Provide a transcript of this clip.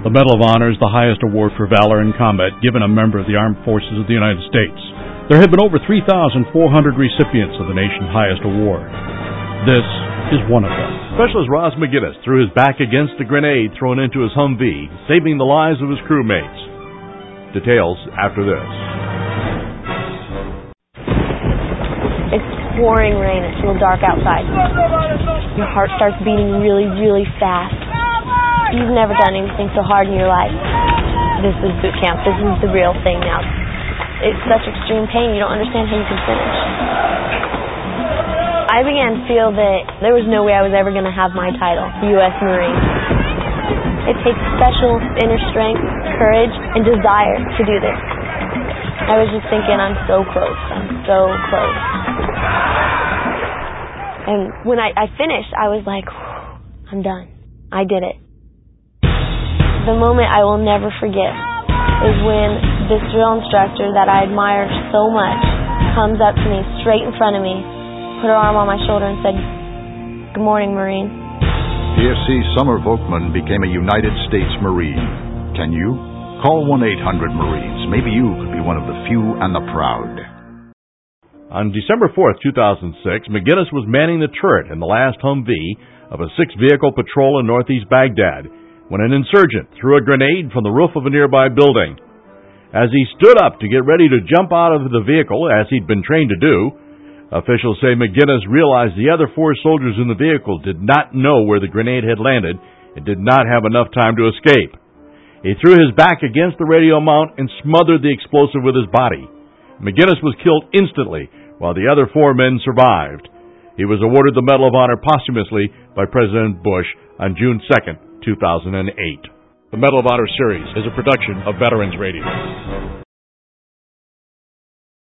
The Medal of Honor is the highest award for valor in combat given a member of the Armed Forces of the United States. There have been over 3,400 recipients of the nation's highest award. This is one of them. Specialist Ross McGinnis threw his back against a grenade thrown into his Humvee, saving the lives of his crewmates. Details after this. It's pouring rain. It's a little dark outside. Your heart starts beating really, really fast. You've never done anything so hard in your life. This is boot camp. This is the real thing now. It's such extreme pain, you don't understand how you can finish. I began to feel that there was no way I was ever going to have my title, U.S. Marine. It takes special inner strength, courage, and desire to do this. I was just thinking, I'm so close. I'm so close. And when I finished, I was like, I'm done. I did it. The moment I will never forget is when this drill instructor that I admired so much comes up to me straight in front of me, put her arm on my shoulder and said, "Good morning, Marine." PFC Summer Volkman became a United States Marine. Can you? Call 1-800-MARINES. Maybe you could be one of the few and the proud. On December 4th, 2006, McGinnis was manning the turret in the last Humvee of a 6-vehicle patrol in northeast Baghdad when an insurgent threw a grenade from the roof of a nearby building. As he stood up to get ready to jump out of the vehicle, as he'd been trained to do, officials say McGinnis realized the other 4 soldiers in the vehicle did not know where the grenade had landed and did not have enough time to escape. He threw his back against the radio mount and smothered the explosive with his body. McGinnis was killed instantly, while the other 4 men survived. He was awarded the Medal of Honor posthumously by President Bush on June 2nd, 2008. The Medal of Honor series is a production of Veterans Radio.